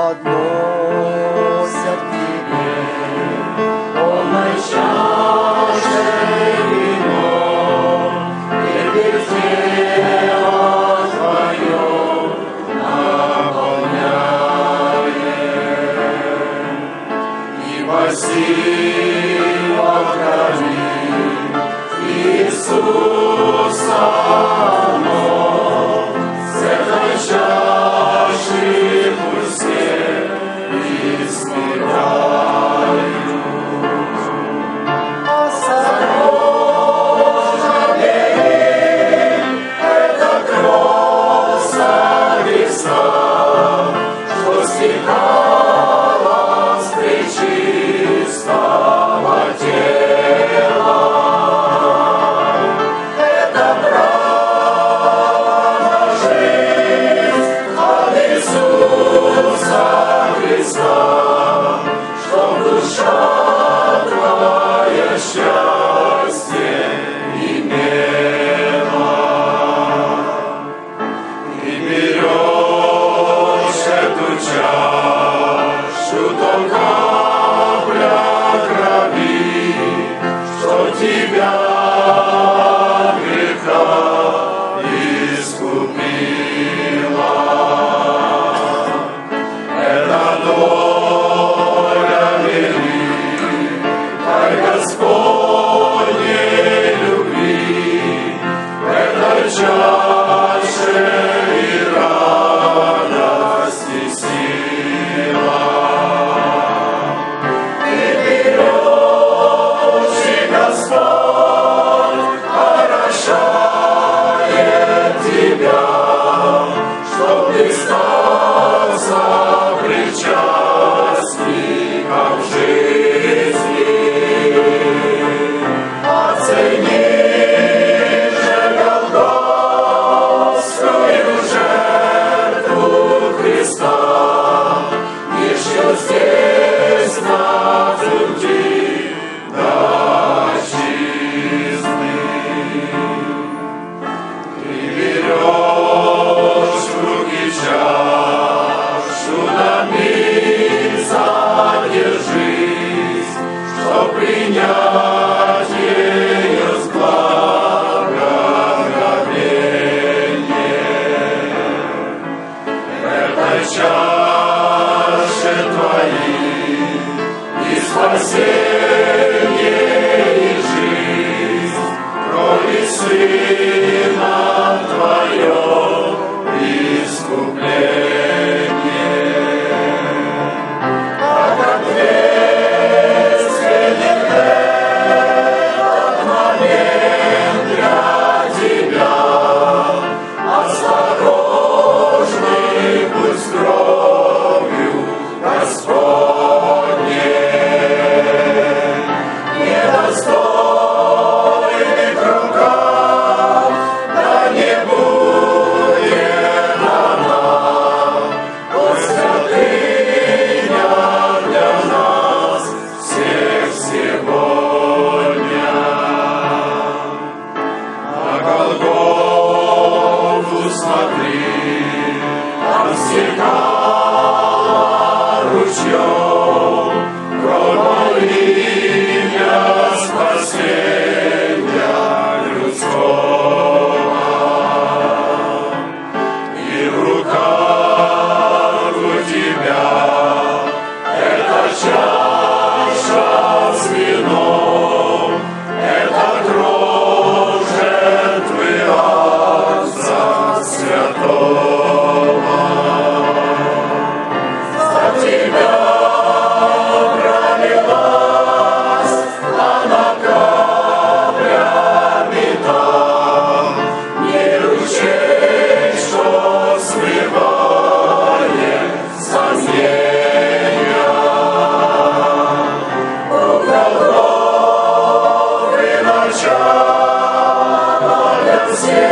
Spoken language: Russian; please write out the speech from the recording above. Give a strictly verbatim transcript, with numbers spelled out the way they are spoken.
подносят к Тебе, полной чашей вино, теперь тело Твое наполняем. И спасибо крови Иисуса, с этой чаши пусть все испытают. Осторожно бери, это кровь со Христа, что стекала с пречистого тела. Это право жить от Иисуса Христа, чтоб душа твоя счастье имела. И берешь эту чашу, то капля крови, что тебя от греха искупила. Это доля великой Господней любви, в этой чаше и радость, и сила. И берешь, и Господь прощает тебя, чтоб ты стал сопричастником жизни. Оцени же Голгофскую жертву Христа, еще здесь на пути до отчизны. Ты берешь в руки чашу, на миг задержись, чтоб принять ее с благоговением. В этой чаше твоей и спасение, и жизнь, крови Сына Твое искупление. Как ответственен этот момент для тебя, осторожный будь с кровью Господней. Недостойных руках, да не будет она, пусть святыня для нас всех сегодня. На Голгофу смотри, там стекала ручьем кровь моливня спасения людского. И в руках у тебя эта чаша с вином, это кровь жертвы Отца Святого. За тебя пролилась она каплями там, не ручей, что смывает сомнения. У Голгофы начало для всех